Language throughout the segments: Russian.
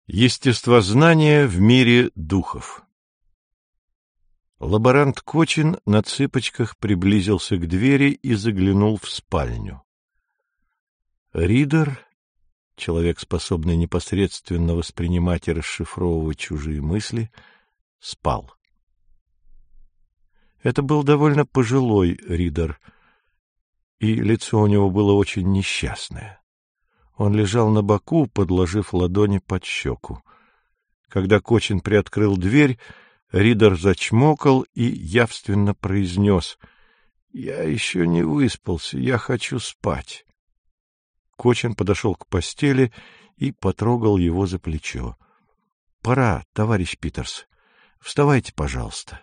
Естествознание в мире духов. Лаборант Кочин на цыпочках приблизился к двери и заглянул в спальню. Ридер, человек, способный непосредственно воспринимать и расшифровывать чужие мысли, спал. Это был довольно пожилой Ридер, и лицо у него было очень несчастное. Он лежал на боку, подложив ладони под щеку. Когда Кочин приоткрыл дверь, Ридер зачмокал и явственно произнес: «Я еще не выспался, я хочу спать». Кочин подошел к постели и потрогал его за плечо. — Пора, товарищ Питерс. Вставайте, пожалуйста.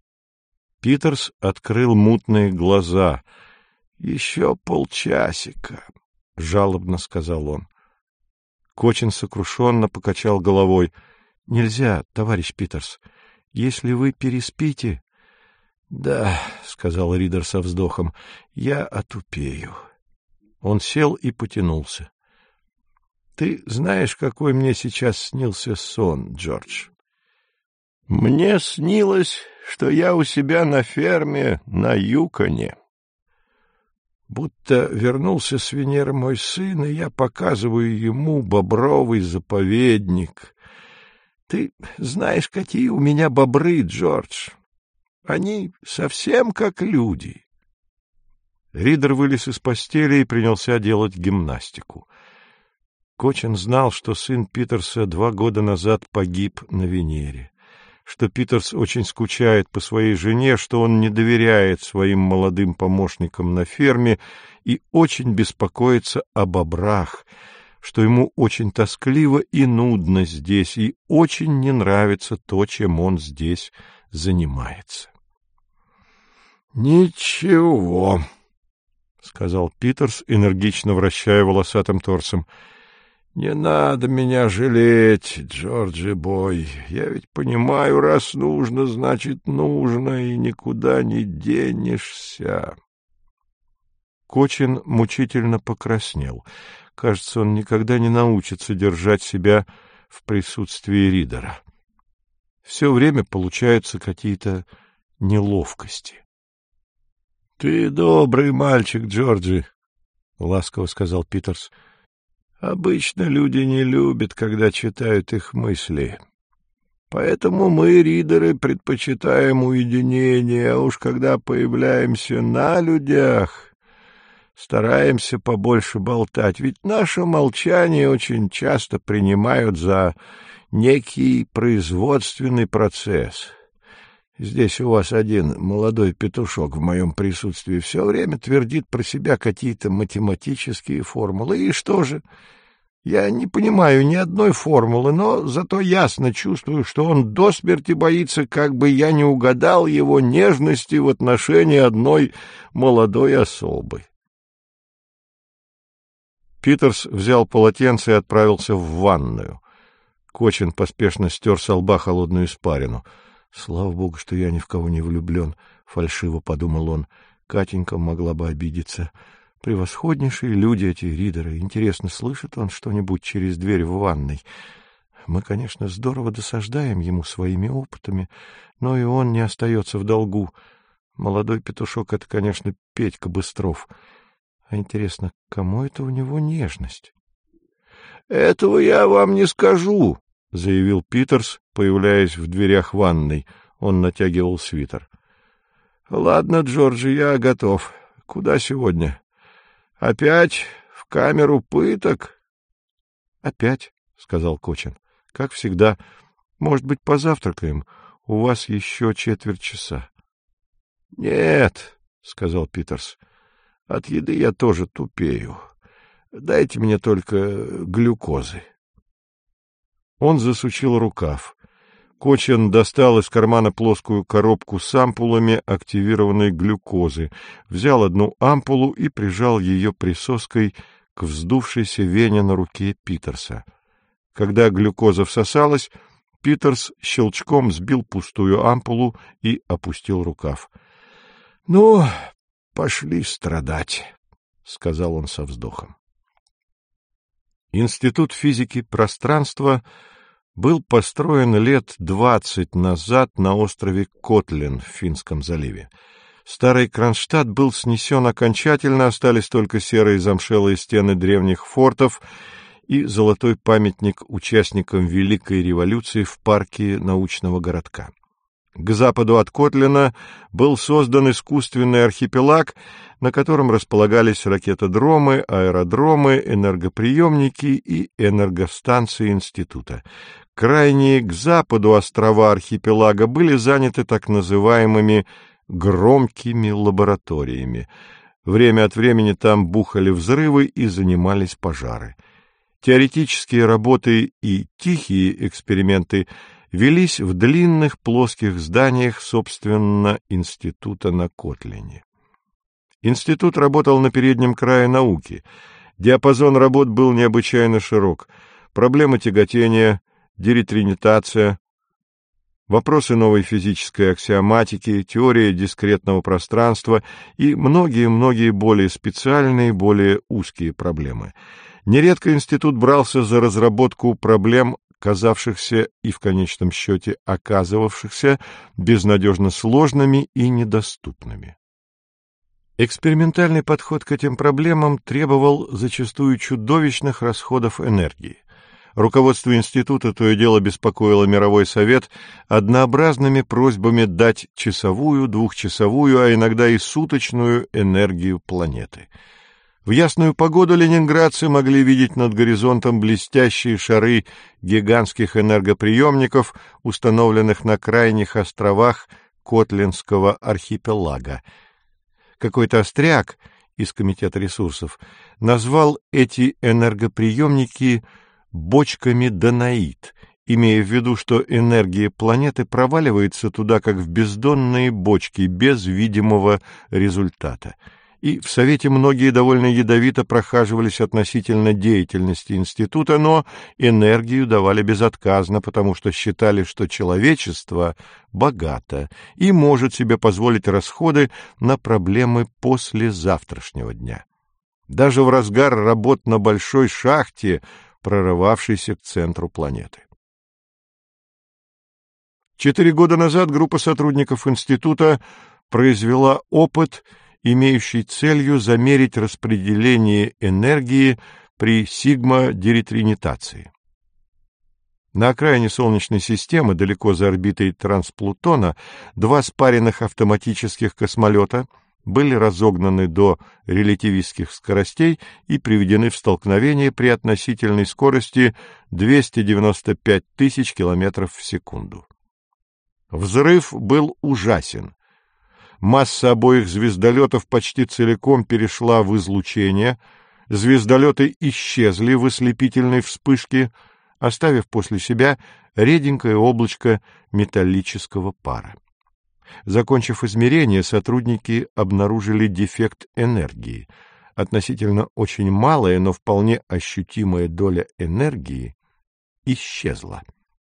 Питерс открыл мутные глаза. — Еще полчасика, — жалобно сказал он. Кочин сокрушенно покачал головой. — Нельзя, товарищ Питерс. Если вы переспите... — Да, — сказал Ридер со вздохом, — я отупею. Он сел и потянулся. — Ты знаешь, какой мне сейчас снился сон, Джордж? Мне снилось, что я у себя на ферме на Юконе. Будто вернулся с Венеры мой сын, и я показываю ему бобровый заповедник. Ты знаешь, какие у меня бобры, Джордж? Они совсем как люди. Ридер вылез из постели и принялся делать гимнастику. Кочин знал, что сын Питерса 2 года назад погиб на Венере, что Питерс очень скучает по своей жене, что он не доверяет своим молодым помощникам на ферме и очень беспокоится о бобрах, что ему очень тоскливо и нудно здесь, и очень не нравится то, чем он здесь занимается. — Ничего, — сказал Питерс, энергично вращая волосатым торсом. — Не надо меня жалеть, Джорджи бой. Я ведь понимаю, раз нужно, значит нужно, и никуда не денешься. Кочин мучительно покраснел. Кажется, он никогда не научится держать себя в присутствии Ридера. Все время получаются какие-то неловкости. — Ты добрый мальчик, Джорджи, — ласково сказал Питерс. — Обычно люди не любят, когда читают их мысли. Поэтому мы, Ридеры, предпочитаем уединение, а уж когда появляемся на людях, стараемся побольше болтать, ведь наше молчание очень часто принимают за некий производственный процесс. Здесь у вас один молодой петушок в моем присутствии все время твердит про себя какие-то математические формулы. И что же? Я не понимаю ни одной формулы, но зато ясно чувствую, что он до смерти боится, как бы я не угадал его нежности в отношении одной молодой особы. Питерс взял полотенце и отправился в ванную. Кочин поспешно стер со лба холодную испарину. «Слава богу, что я ни в кого не влюблен», — фальшиво подумал он. «Катенька могла бы обидеться. Превосходнейшие люди эти Ридеры. Интересно, слышит он что-нибудь через дверь в ванной? Мы, конечно, здорово досаждаем ему своими опытами, но и он не остается в долгу. Молодой петушок — это, конечно, Петька Быстров. А интересно, кому это у него нежность?» «Этого я вам не скажу», — заявил Питерс, появляясь в дверях ванной. Он натягивал свитер. — Ладно, Джорджи, я готов. Куда сегодня? Опять в камеру пыток? — Опять, — сказал Кочин. — Как всегда. Может быть, позавтракаем? У вас еще 15 минут. — Нет, — сказал Питерс. — От еды я тоже тупею. Дайте мне только глюкозы. Он засучил рукав. Кочин достал из кармана плоскую коробку с ампулами активированной глюкозы, взял одну ампулу и прижал ее присоской к вздувшейся вене на руке Питерса. Когда глюкоза всосалась, Питерс щелчком сбил пустую ампулу и опустил рукав. — Ну, пошли страдать, — сказал он со вздохом. Институт физики пространства был построен лет 20 назад на острове Котлин в Финском заливе. Старый Кронштадт был снесен окончательно, остались только серые замшелые стены древних фортов и золотой памятник участникам Великой революции в парке научного городка. К западу от Котлина был создан искусственный архипелаг, на котором располагались ракетодромы, аэродромы, энергоприемники и энергостанции института. Крайние к западу острова архипелага были заняты так называемыми громкими лабораториями. Время от времени там бухали взрывы и занимались пожары. Теоретические работы и тихие эксперименты велись в длинных плоских зданиях, собственно, института на Котлине. Институт работал на переднем крае науки. Диапазон работ был необычайно широк. Проблемы тяготения, деритринитация, вопросы новой физической аксиоматики, теория дискретного пространства и многие-многие более специальные, более узкие проблемы. Нередко институт брался за разработку проблем, казавшихся и в конечном счете оказывавшихся безнадежно сложными и недоступными. Экспериментальный подход к этим проблемам требовал зачастую чудовищных расходов энергии. Руководство института то и дело беспокоило Мировой совет однообразными просьбами дать часовую, двухчасовую, а иногда и суточную энергию планеты. В ясную погоду ленинградцы могли видеть над горизонтом блестящие шары гигантских энергоприемников, установленных на крайних островах Котлинского архипелага. Какой-то остряк из Комитета ресурсов назвал эти энергоприемники бочками Данаид, имея в виду, что энергия планеты проваливается туда, как в бездонные бочки, без видимого результата. И в Совете многие довольно ядовито прохаживались относительно деятельности института, но энергию давали безотказно, потому что считали, что человечество богато и может себе позволить расходы на проблемы послезавтрашнего дня. Даже в разгар работ на большой шахте, прорывавшейся к центру планеты. 4 года назад группа сотрудников института произвела опыт, имеющий целью замерить распределение энергии при сигма-деритринитации. На окраине Солнечной системы, далеко за орбитой Трансплутона, 2 спаренных автоматических космолета были разогнаны до релятивистских скоростей и приведены в столкновение при относительной скорости 295 тысяч километров в секунду. Взрыв был ужасен. Масса обоих звездолетов почти целиком перешла в излучение, звездолеты исчезли в ослепительной вспышке, оставив после себя реденькое облачко металлического пара. Закончив измерение, сотрудники обнаружили дефект энергии. Относительно очень малая, но вполне ощутимая доля энергии исчезла.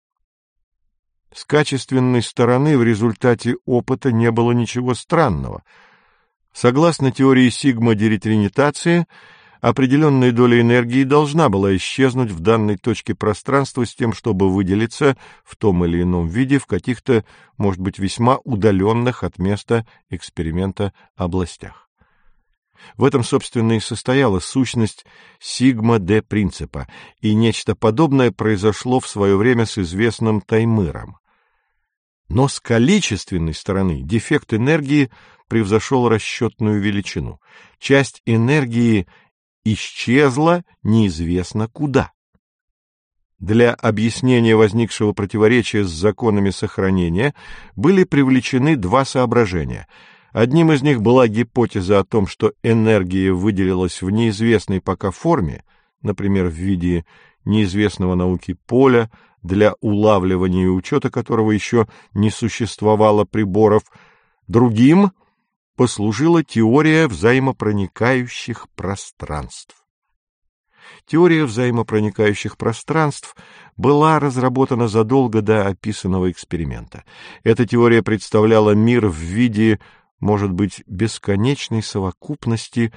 С качественной стороны в результате опыта не было ничего странного. Согласно теории сигма-деритринитации, определенная доля энергии должна была исчезнуть в данной точке пространства с тем, чтобы выделиться в том или ином виде в каких-то, может быть, весьма удаленных от места эксперимента областях. В этом, собственно, и состояла сущность сигма-де-принципа, и нечто подобное произошло в свое время с известным Таймыром. Но с количественной стороны дефект энергии превзошел расчетную величину. Часть энергии исчезла неизвестно куда. Для объяснения возникшего противоречия с законами сохранения были привлечены 2 соображения. Одним из них была гипотеза о том, что энергия выделилась в неизвестной пока форме, например, в виде неизвестного науке поля, для улавливания и учета которого еще не существовало приборов. Другим послужила теория взаимопроникающих пространств. Теория взаимопроникающих пространств была разработана задолго до описанного эксперимента. Эта теория представляла мир в виде, может быть, бесконечной совокупности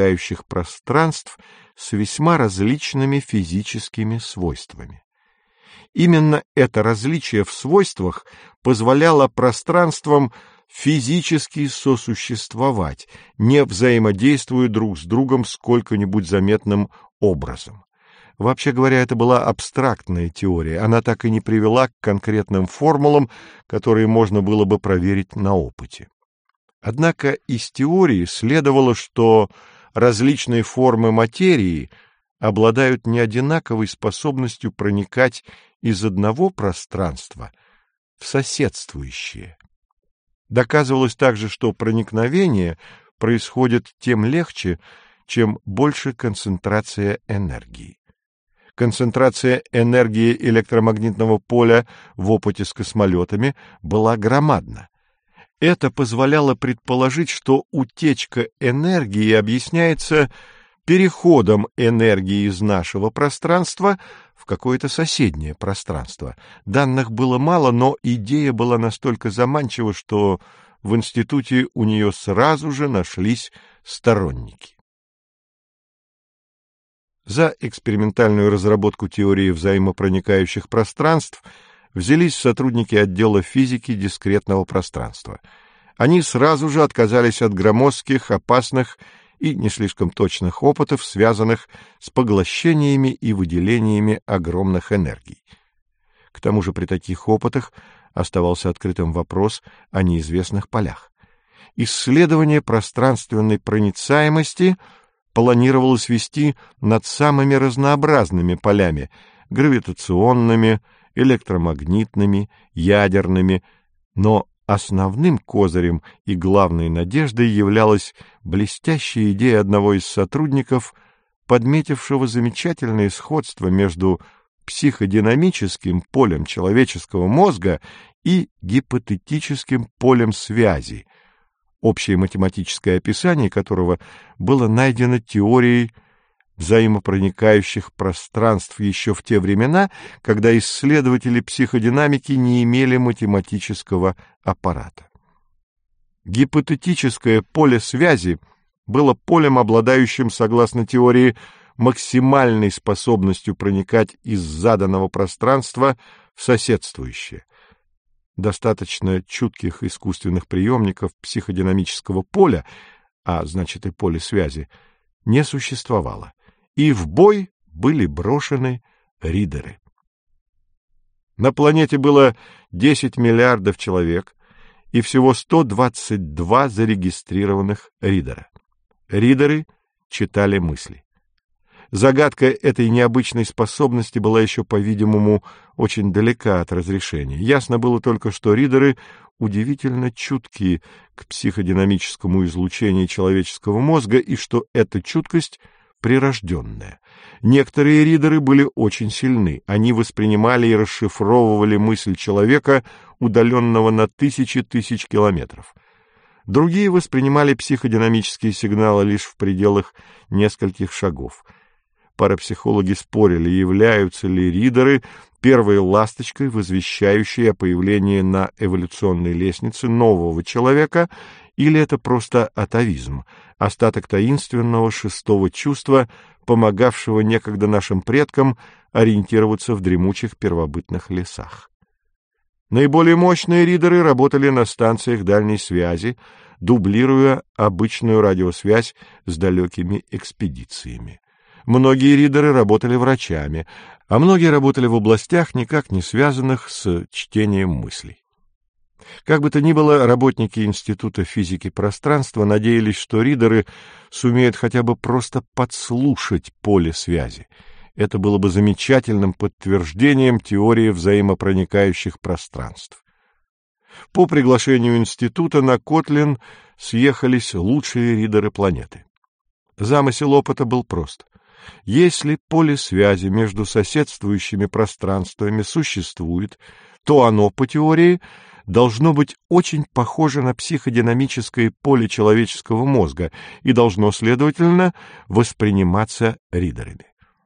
взаимопроникающих пространств с весьма различными физическими свойствами. Именно это различие в свойствах позволяло пространствам физически сосуществовать, не взаимодействуя друг с другом сколько-нибудь заметным образом. Вообще говоря, это была абстрактная теория, она так и не привела к конкретным формулам, которые можно было бы проверить на опыте. Однако из теории следовало, что различные формы материи обладают неодинаковой способностью проникать из одного пространства в соседствующее. Доказывалось также, что проникновение происходит тем легче, чем больше концентрация энергии. Концентрация энергии электромагнитного поля в опыте с космолетами была громадна. Это позволяло предположить, что утечка энергии объясняется переходом энергии из нашего пространства в какое-то соседнее пространство. Данных было мало, но идея была настолько заманчива, что в институте у нее сразу же нашлись сторонники. За экспериментальную разработку теории взаимопроникающих пространств взялись сотрудники отдела физики дискретного пространства. Они сразу же отказались от громоздких, опасных и не слишком точных опытов, связанных с поглощениями и выделениями огромных энергий. К тому же при таких опытах оставался открытым вопрос о неизвестных полях. Исследование пространственной проницаемости планировалось вести над самыми разнообразными полями — гравитационными, электромагнитными, ядерными, но основным козырем и главной надеждой являлась блестящая идея одного из сотрудников, подметившего замечательное сходство между психодинамическим полем человеческого мозга и гипотетическим полем связи, общее математическое описание которого было найдено теорией взаимопроникающих пространств еще в те времена, когда исследователи психодинамики не имели математического аппарата. Гипотетическое поле связи было полем, обладающим, согласно теории, максимальной способностью проникать из заданного пространства в соседствующее. Достаточно чутких искусственных приемников психодинамического поля, а значит и поля связи, не существовало, и в бой были брошены ридеры. На планете было 10 миллиардов человек и всего 122 зарегистрированных ридера. Ридеры читали мысли. Загадка этой необычной способности была еще, по-видимому, очень далека от разрешения. Ясно было только, что ридеры удивительно чуткие к психодинамическому излучению человеческого мозга и что эта чуткость прирожденная. Некоторые ридеры были очень сильны. Они воспринимали и расшифровывали мысль человека, удаленного на тысячи тысяч километров. Другие воспринимали психодинамические сигналы лишь в пределах нескольких шагов. Парапсихологи спорили, являются ли ридеры первой ласточкой, возвещающей о появлении на эволюционной лестнице нового человека, или это просто атавизм, остаток таинственного шестого чувства, помогавшего некогда нашим предкам ориентироваться в дремучих первобытных лесах. Наиболее мощные ридеры работали на станциях дальней связи, дублируя обычную радиосвязь с далекими экспедициями. Многие ридеры работали врачами, а многие работали в областях, никак не связанных с чтением мыслей. Как бы то ни было, работники Института физики пространства надеялись, что ридеры сумеют хотя бы просто подслушать поле связи. Это было бы замечательным подтверждением теории взаимопроникающих пространств. По приглашению Института на Котлин съехались лучшие ридеры планеты. Замысел опыта был прост. Если поле связи между соседствующими пространствами существует, то оно, по теории, должно быть очень похоже на психодинамическое поле человеческого мозга и должно, следовательно, восприниматься ридерами.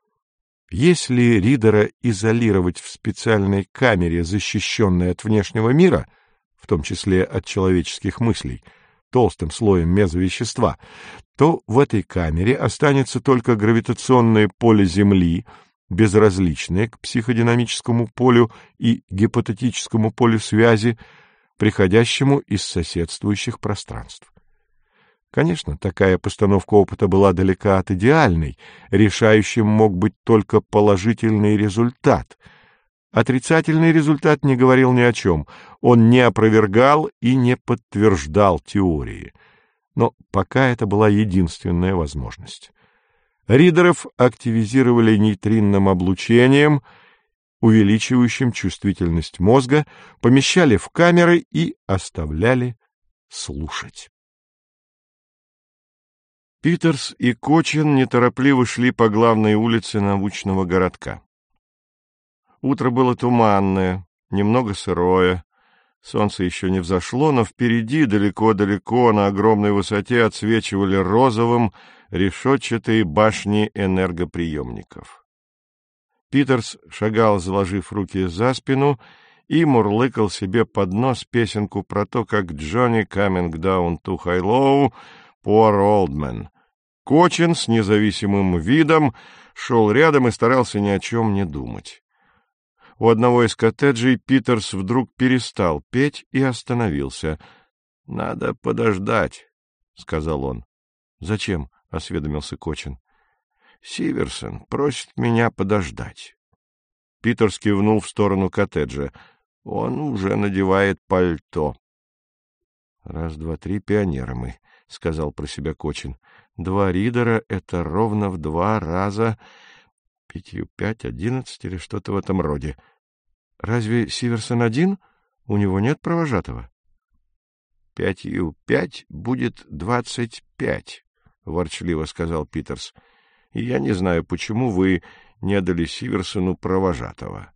Если ридера изолировать в специальной камере, защищенной от внешнего мира, в том числе от человеческих мыслей, толстым слоем мезовещества, то в этой камере останется только гравитационное поле Земли, безразличные к психодинамическому полю и гипотетическому полю связи, приходящему из соседствующих пространств. Конечно, такая постановка опыта была далека от идеальной, решающим мог быть только положительный результат. Отрицательный результат не говорил ни о чем, он не опровергал и не подтверждал теории. Но пока это была единственная возможность. Ридеров активизировали нейтринным облучением, увеличивающим чувствительность мозга, помещали в камеры и оставляли слушать. Питерс и Кочин неторопливо шли по главной улице научного городка. Утро было туманное, немного сырое, солнце еще не взошло, но впереди, далеко-далеко, на огромной высоте отсвечивали розовым решетчатые башни энергоприемников. Питерс шагал, заложив руки за спину, и мурлыкал себе под нос песенку про то, как Джонни coming down to high-low, poor old man. Кочин с независимым видом шел рядом и старался ни о чем не думать. У одного из коттеджей Питерс вдруг перестал петь и остановился. — Надо подождать, — сказал он. — Зачем? — осведомился Кочин. — Сиверсон просит меня подождать. Питерс кивнул в сторону коттеджа. Он уже надевает пальто. — Раз, два, три, пионеры мы, — сказал про себя Кочин. 2 ридера — это ровно в 2 раза 5, 11 или что-то в этом роде. Разве Сиверсон один? У него нет провожатого? 5 будет 25, — ворчливо сказал Питерс. И я не знаю, почему вы не дали Сиверсону провожатого.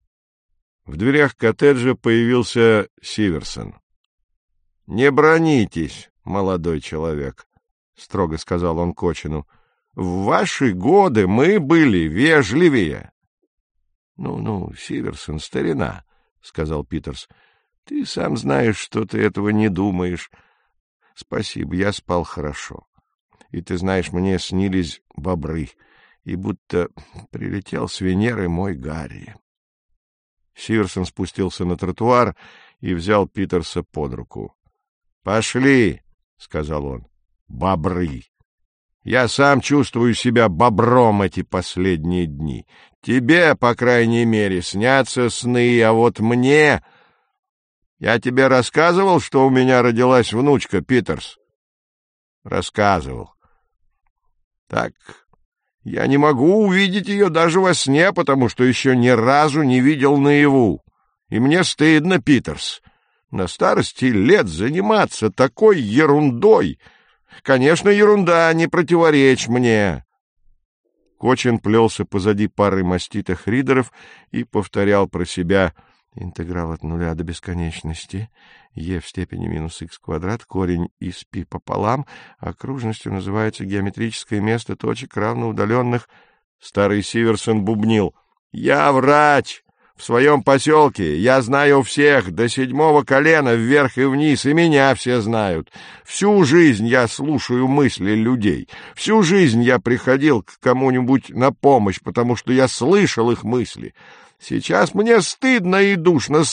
В дверях коттеджа появился Сиверсон. — Не бранитесь, молодой человек, — строго сказал он Кочину. — В ваши годы мы были вежливее. — Ну, Сиверсон, старина, — сказал Питерс. — Ты сам знаешь, что ты этого не думаешь. Спасибо, я спал хорошо. И ты знаешь, мне снились бобры, и будто прилетел с Венеры мой Гарри. Сиверсон спустился на тротуар и взял Питерса под руку. — Пошли, — сказал он. — Бобры. Я сам чувствую себя бобром эти последние дни. Тебе, по крайней мере, снятся сны, а вот мне... Я тебе рассказывал, что у меня родилась внучка, Питерс? Рассказывал. Так, я не могу увидеть ее даже во сне, потому что еще ни разу не видел наяву. И мне стыдно, Питерс, на старости лет заниматься такой ерундой. Конечно, ерунда, не противоречь мне. Кочин плелся позади пары маститых ридеров и повторял про себя: интеграл от нуля до бесконечности, e в степени минус х квадрат, корень из π пополам, окружностью называется геометрическое место точек равноудаленных. Старый Сиверсон бубнил: я врач! В своем поселке я знаю всех до 7-го колена вверх и вниз, и меня все знают. Всю жизнь я слушаю мысли людей. Всю жизнь я приходил к кому-нибудь на помощь, потому что я слышал их мысли. Сейчас мне стыдно и душно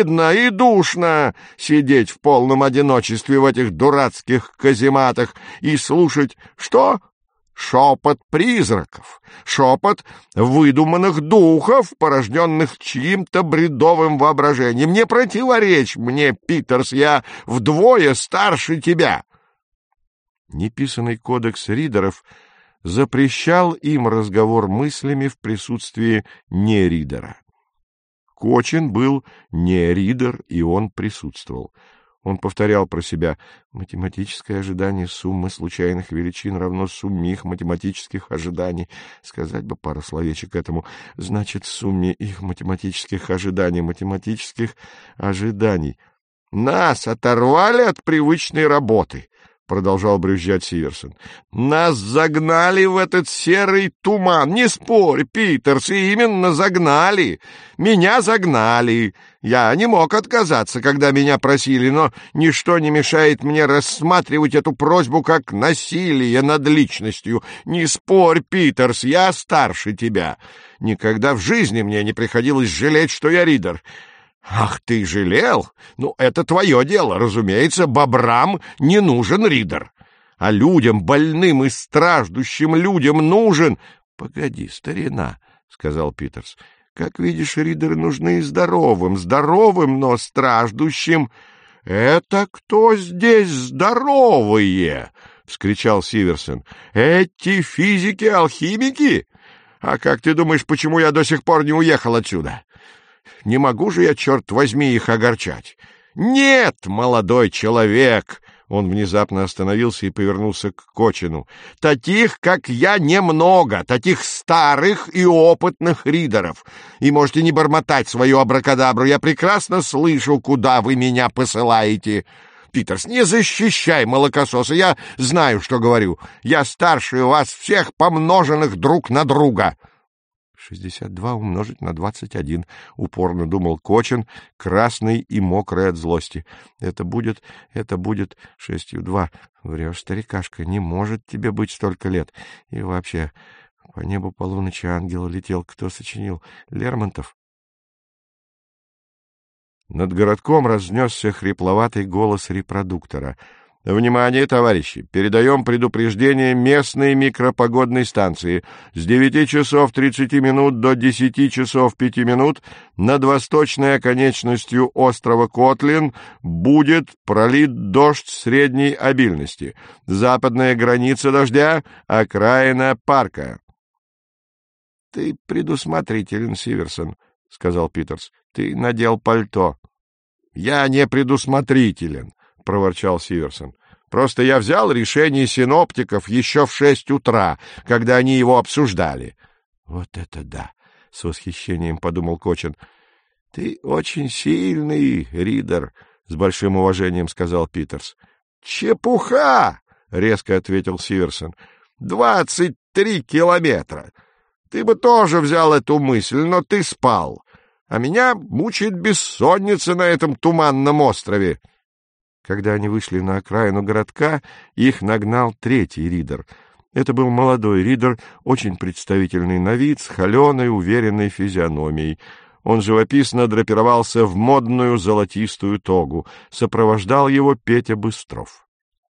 сидеть в полном одиночестве в этих дурацких казематах и слушать... Что? Шепот призраков, шепот выдуманных духов, порожденных чьим-то бредовым воображением. Не противоречь мне, Питерс, я вдвое старше тебя. Неписанный кодекс ридеров запрещал им разговор мыслями в присутствии неридера. Кочин был не ридер, и он присутствовал. Он повторял про себя: математическое ожидание суммы случайных величин равно сумме их математических ожиданий. Сказать бы пару словечек этому. Значит, сумме их математических ожиданий. Нас оторвали от привычной работы. — продолжал брюзжать Сиверсон. — Нас загнали в этот серый туман. Не спорь, Питерс, именно загнали. Меня загнали. Я не мог отказаться, когда меня просили, но ничто не мешает мне рассматривать эту просьбу как насилие над личностью. Не спорь, Питерс, я старше тебя. Никогда в жизни мне не приходилось жалеть, что я Ридер. Ах, ты жалел? Ну, это твое дело, разумеется, бобрам не нужен Ридер. А людям, больным и страждущим людям нужен... — Погоди, старина, — сказал Питерс, — как видишь, Ридеры нужны и здоровым, но страждущим. — Это кто здесь здоровые? — вскричал Сиверсон. — Эти физики-алхимики? А как ты думаешь, почему я до сих пор не уехал отсюда? Не могу же я, черт возьми, их огорчать. Нет, молодой человек! Он внезапно остановился и повернулся к Кочину. Таких, как я, немного, таких старых и опытных ридеров. И можете не бормотать свою абракадабру. Я прекрасно слышу, куда вы меня посылаете. Питерс, не защищай молокососа. Я знаю, что говорю. Я старше вас всех, помноженных друг на друга. 62 умножить на 21, — упорно думал Кочин, красный и мокрый от злости. Это будет 6,2. Врешь, старикашка, не может тебе быть столько лет. И вообще, по небу полуночи ангел летел. Кто сочинил? Лермонтов? Над городком разнесся хрипловатый голос репродуктора. «Внимание, товарищи! Передаем предупреждение местной микропогодной станции. С 9 часов 30 минут до 10 часов 5 минут над восточной оконечностью острова Котлин будет пролит дождь средней обильности. Западная граница дождя — окраина парка». — Ты предусмотрителен, Сиверсон, — сказал Питерс. — Ты надел пальто. — Я не предусмотрителен, — проворчал Сиверсон. — Просто я взял решение синоптиков еще в 6 утра, когда они его обсуждали. — Вот это да! — с восхищением подумал Кочин. — Ты очень сильный, Ридер, — с большим уважением сказал Питерс. — Чепуха! — резко ответил Сиверсон. — 23 километра! Ты бы тоже взял эту мысль, но ты спал. А меня мучает бессонница на этом туманном острове. Когда они вышли на окраину городка, их нагнал третий Ридер. Это был молодой Ридер, очень представительный на вид, с холеной, уверенной физиономией. Он живописно драпировался в модную золотистую тогу. Сопровождал его Петя Быстров.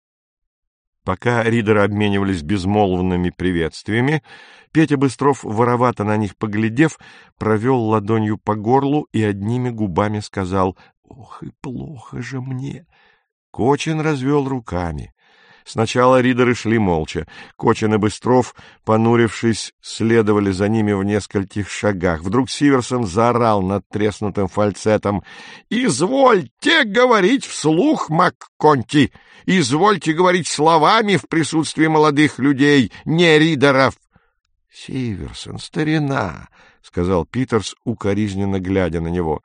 Пока ридеры обменивались безмолвными приветствиями, Петя Быстров, воровато на них поглядев, провел ладонью по горлу и одними губами сказал: «Ох, и плохо же мне!» Кочин развел руками. Сначала ридеры шли молча. Кочин и Быстров, понурившись, следовали за ними в нескольких шагах. Вдруг Сиверсон заорал над треснутым фальцетом: «Извольте говорить вслух, МакКонти! Извольте говорить словами в присутствии молодых людей, не ридеров!» «Сиверсон, старина!» — сказал Питерс, укоризненно глядя на него.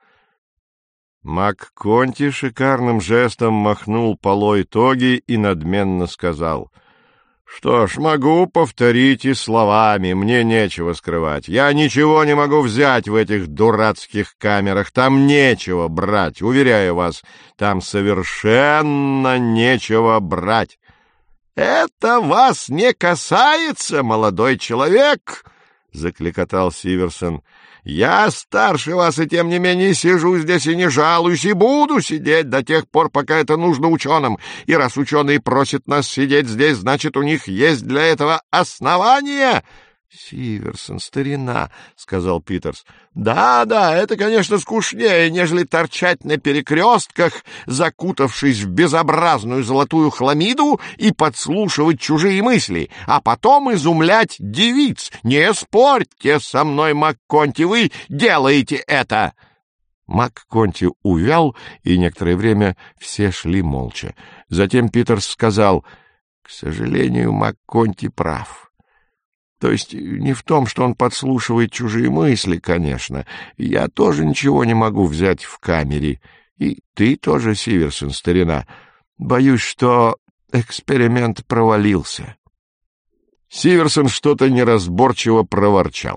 МакКонти шикарным жестом махнул полой тоги и надменно сказал: «Что ж, могу повторить и словами, мне нечего скрывать. Я ничего не могу взять в этих дурацких камерах, там нечего брать, уверяю вас, там совершенно нечего брать». «Это вас не касается, молодой человек!» — закликотал Сиверсон. «Я старше вас, и тем не менее сижу здесь и не жалуюсь, и буду сидеть до тех пор, пока это нужно ученым. И раз ученые просят нас сидеть здесь, значит, у них есть для этого основания». «Сиверсон, старина», — сказал Питерс. «Да, это, конечно, скучнее, нежели торчать на перекрестках, закутавшись в безобразную золотую хламиду и подслушивать чужие мысли, а потом изумлять девиц. Не спорьте со мной, МакКонти, вы делаете это!» МакКонти увял, и некоторое время все шли молча. Затем Питерс сказал: «К сожалению, МакКонти прав. То есть не в том, что он подслушивает чужие мысли, конечно. Я тоже ничего не могу взять в камере. И ты тоже, Сиверсон, старина. Боюсь, что эксперимент провалился. Сиверсон что-то неразборчиво проворчал.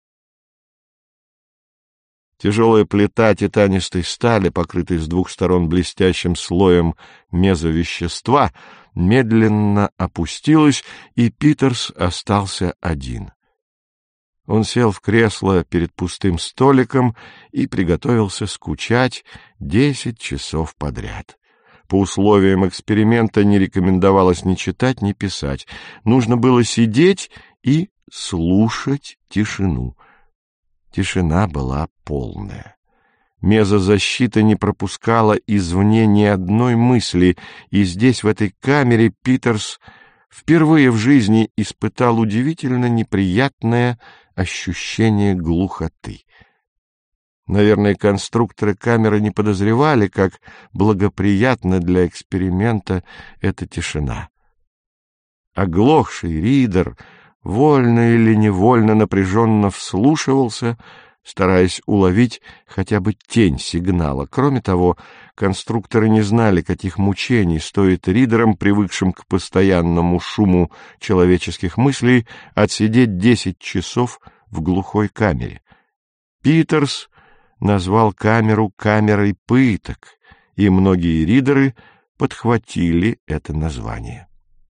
Тяжелая плита титанистой стали, покрытая с двух сторон блестящим слоем мезовещества, медленно опустилась, и Питерс остался один. Он сел в кресло перед пустым столиком и приготовился скучать 10 часов подряд. По условиям эксперимента не рекомендовалось ни читать, ни писать. Нужно было сидеть и слушать тишину. Тишина была полная. Мезозащита не пропускала извне ни одной мысли, и здесь, в этой камере, Питерс впервые в жизни испытал удивительно неприятное ощущение глухоты. Наверное, конструкторы камеры не подозревали, как благоприятна для эксперимента эта тишина. Оглохший Ридер вольно или невольно напряженно вслушивался, стараясь уловить хотя бы тень сигнала. Кроме того, конструкторы не знали, каких мучений стоит Ридерам, привыкшим к постоянному шуму человеческих мыслей, отсидеть 10 часов в глухой камере. Питерс назвал камеру камерой пыток, и многие Ридеры подхватили это название.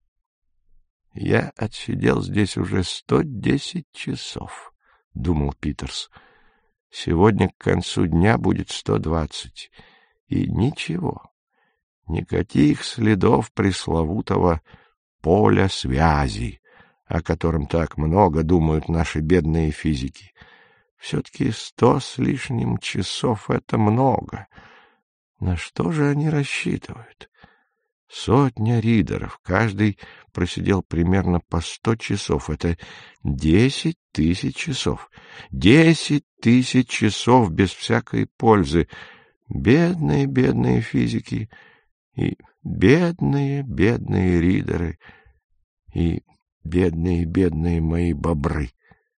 «Я отсидел здесь уже 110 часов», — думал Питерс. «Сегодня к концу дня будет 120. И ничего, никаких следов пресловутого поля связи, о котором так много думают наши бедные физики. Все-таки 100 с лишним часов — это много. На что же они рассчитывают? 100 Ридеров, каждый просидел примерно по 100 часов. Это 10 000 часов. 10 000 часов без всякой пользы. Бедные, бедные физики, и бедные, бедные Ридеры, и бедные, бедные мои бобры.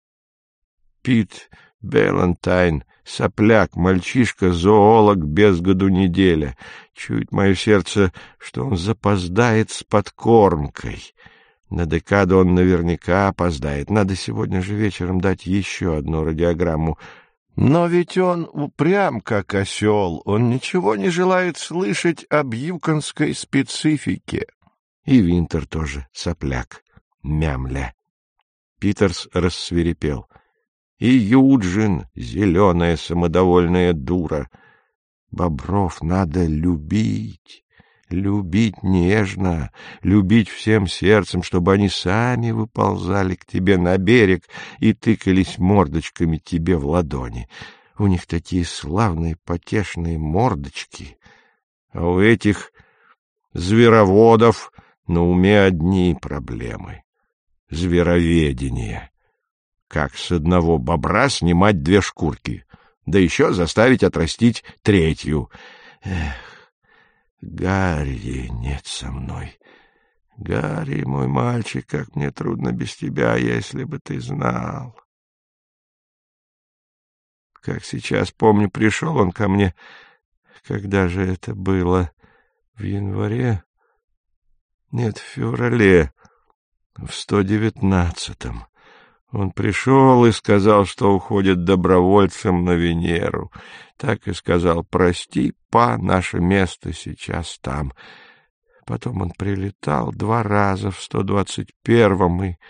Пит Балентайн, сопляк, мальчишка, зоолог без году неделя. Чует мое сердце, что он запоздает с подкормкой. На декаду он наверняка опоздает. Надо сегодня же вечером дать еще одну радиограмму. Но ведь он упрям, как осел. Он ничего не желает слышать об юконской специфике. И Винтер тоже сопляк, мямля. Питерс рассвирепел. И Юджин, зеленая самодовольная дура. Бобров надо любить, любить нежно, любить всем сердцем, чтобы они сами выползали к тебе на берег и тыкались мордочками тебе в ладони. У них такие славные потешные мордочки. А у этих звероводов на уме одни проблемы. Звероведение. Как с одного бобра снимать 2 шкурки, да еще заставить отрастить 3-ю. Эх, Гарри нет со мной. Гарри, мой мальчик, как мне трудно без тебя, если бы ты знал. Как сейчас помню, пришел он ко мне, когда же это было, в январе? Нет, в феврале, в 119-м. Он пришел и сказал, что уходит добровольцем на Венеру. Так и сказал: прости, па, наше место сейчас там. Потом он прилетал 2 раза, в 121-м и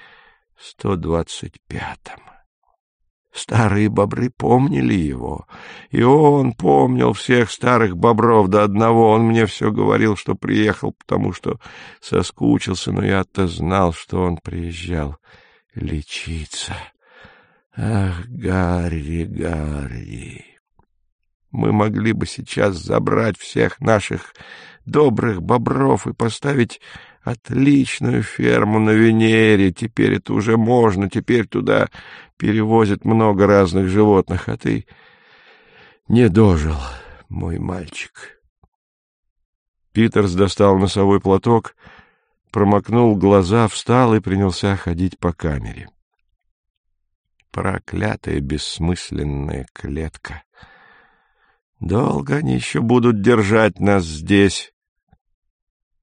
125-м. Старые бобры помнили его, и он помнил всех старых бобров до одного. Он мне все говорил, что приехал, потому что соскучился, но я-то знал, что он приезжал лечиться. Ах, Гарри, Гарри! Мы могли бы сейчас забрать всех наших добрых бобров и поставить отличную ферму на Венере. Теперь это уже можно, теперь туда перевозят много разных животных, а ты не дожил, мой мальчик. Питерс достал носовой платок, промокнул глаза, встал и принялся ходить по камере. Проклятая бессмысленная клетка! Долго они еще будут держать нас здесь?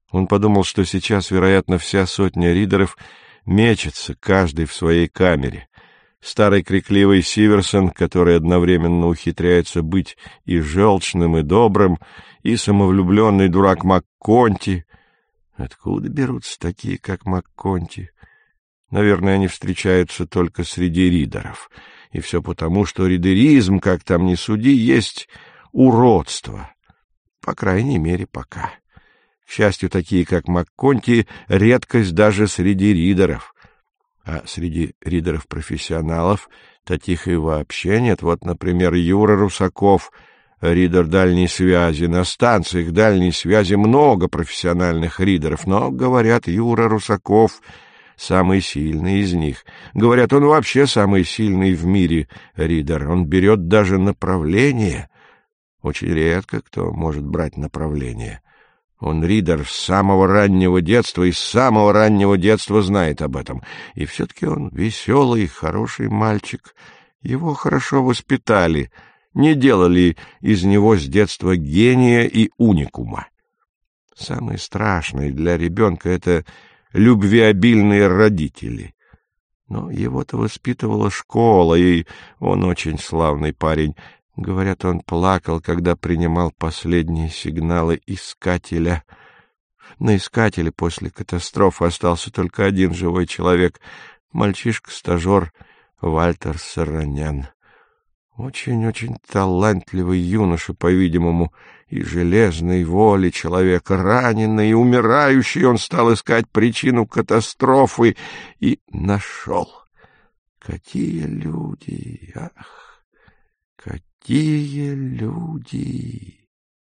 Он подумал, что сейчас, вероятно, вся сотня ридеров мечется, каждый в своей камере. Старый крикливый Сиверсон, который одновременно ухитряется быть и желчным, и добрым, и самовлюбленный дурак МакКонти. Откуда берутся такие, как МакКонти? Наверное, они встречаются только среди ридеров. И все потому, что ридеризм, как там ни суди, есть уродство. По крайней мере, пока. К счастью, такие, как МакКонти, редкость даже среди ридеров. А среди ридеров-профессионалов таких и вообще нет. Вот, например, Юра Русаков, ридер дальней связи. На станциях дальней связи много профессиональных ридеров, но, говорят, Юра Русаков самый сильный из них. Говорят, он вообще самый сильный в мире ридер. Он берет даже направление. Очень редко кто может брать направление. Он ридер с самого раннего детства, и с самого раннего детства знает об этом. И все-таки он веселый, хороший мальчик. Его хорошо воспитали, не делали из него с детства гения и уникума. Самое страшное для ребенка — это любвеобильные родители. Но его-то воспитывала школа, и он очень славный парень. Говорят, он плакал, когда принимал последние сигналы искателя. На искателе после катастрофы остался только один живой человек — мальчишка-стажер Вальтер Саранян. Очень-очень талантливый юноша, по-видимому, и железной воли человек, раненый и умирающий. Он стал искать причину катастрофы и нашел. Какие люди! Ах, какие люди!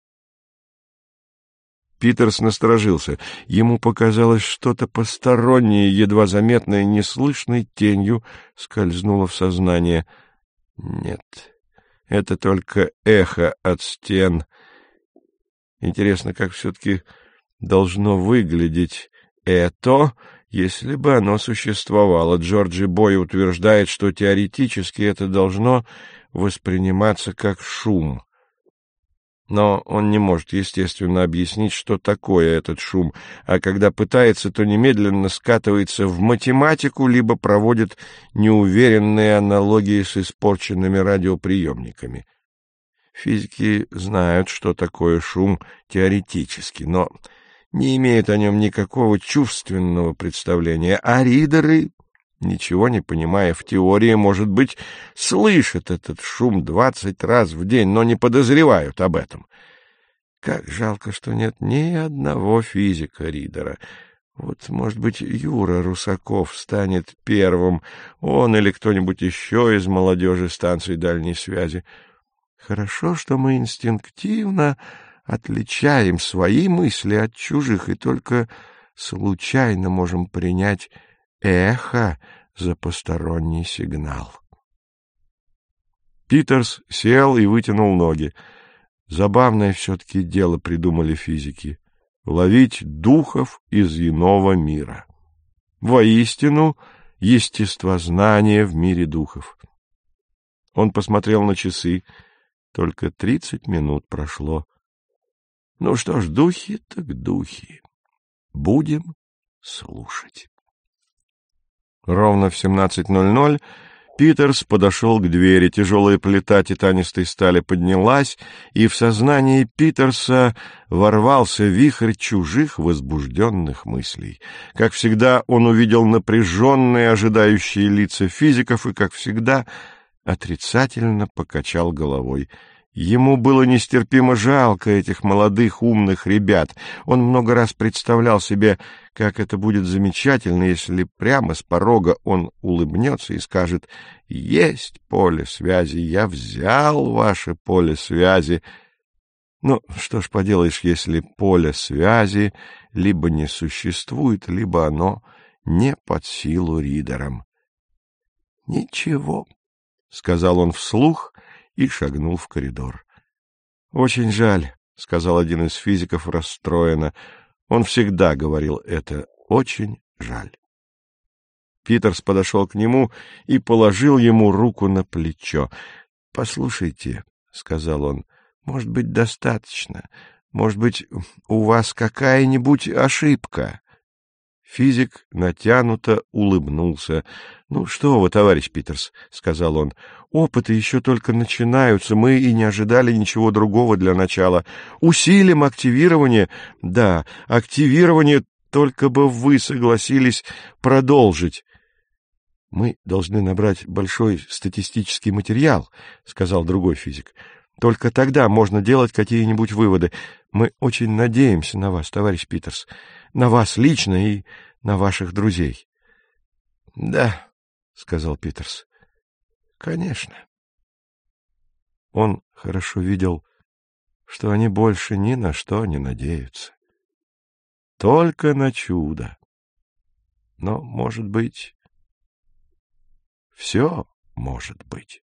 Питерс насторожился. Ему показалось, что-то постороннее, едва заметное, неслышной тенью скользнуло в сознание. Нет, это только эхо от стен. Интересно, как все-таки должно выглядеть это, если бы оно существовало. Джорджи Бой утверждает, что теоретически это должно восприниматься как шум. Но он не может, естественно, объяснить, что такое этот шум, а когда пытается, то немедленно скатывается в математику, либо проводит неуверенные аналогии с испорченными радиоприемниками. Физики знают, что такое шум теоретически, но не имеют о нем никакого чувственного представления, а ридеры, ничего не понимая в теории, может быть, слышат этот шум 20 раз в день, но не подозревают об этом. Как жалко, что нет ни одного физика-ридера. Вот, может быть, Юра Русаков станет первым, он или кто-нибудь еще из молодежи станций дальней связи. Хорошо, что мы инстинктивно отличаем свои мысли от чужих и только случайно можем принять эхо за посторонний сигнал. Питерс сел и вытянул ноги. Забавное все-таки дело придумали физики — ловить духов из иного мира. Воистину, естествознание в мире духов. Он посмотрел на часы. Только 30 минут прошло. Ну что ж, духи так духи. Будем слушать. Ровно в 17:00 Питерс подошел к двери. Тяжелая плита титанистой стали поднялась, и в сознании Питерса ворвался вихрь чужих возбужденных мыслей. Как всегда, он увидел напряженные, ожидающие лица физиков и, как всегда, отрицательно покачал головой. Ему было нестерпимо жалко этих молодых умных ребят. Он много раз представлял себе, как это будет замечательно, если прямо с порога он улыбнется и скажет: «Есть поле связи, я взял ваше поле связи». Ну, что ж поделаешь, если поле связи либо не существует, либо оно не под силу ридерам. «Ничего», — сказал он вслух и шагнул в коридор. «Очень жаль», — сказал один из физиков расстроенно. Он всегда говорил это: «Очень жаль». Питерс подошел к нему и положил ему руку на плечо. «Послушайте», — сказал он, — «может быть, достаточно. Может быть, у вас какая-нибудь ошибка? Физик натянуто улыбнулся. — Ну что вы, товарищ Питерс, — сказал он, — опыты еще только начинаются, мы и не ожидали ничего другого для начала. Усилим активирование, да, активирование, только бы вы согласились продолжить. — Мы должны набрать большой статистический материал, — сказал другой физик. — Только тогда можно делать какие-нибудь выводы. Мы очень надеемся на вас, товарищ Питерс, на вас лично и на ваших друзей. — Да, — сказал Питерс, — конечно. Он хорошо видел, что они больше ни на что не надеются. Только на чудо. Но, может быть, все может быть.